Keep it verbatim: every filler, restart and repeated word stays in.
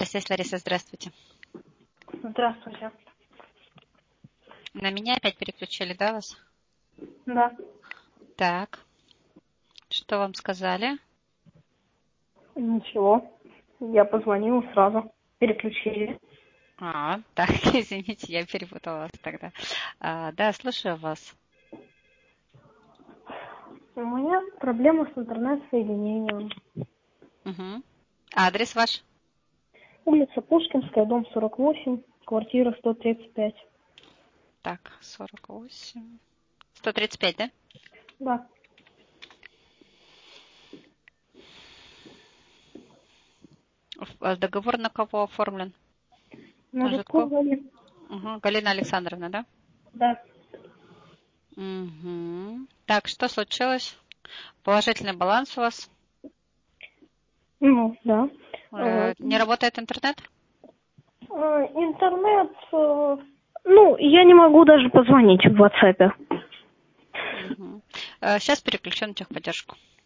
Здесь Лариса, здравствуйте. Здравствуйте. На меня опять переключили, да, вас? Да. Так. Что вам сказали? Ничего. Я позвонила сразу. Переключили. А, так, извините, я перепутала вас тогда. А, да, слушаю вас. У меня проблема с интернет-соединением. Угу. Адрес ваш? Улица Пушкинская, дом сорок восемь, квартира сто тридцать пять. Так, сорок восемь. сто тридцать пять, да? Да. В- Договор на кого оформлен? На На Житко? Житковой. Угу. Галина Александровна, да? Да. Угу. Так, что случилось? Положительный баланс у вас? Ну, да. Э, Э, Не работает интернет? э, Интернет... э, Ну, я не могу даже позвонить в WhatsApp. Угу. Сейчас переключу на техподдержку.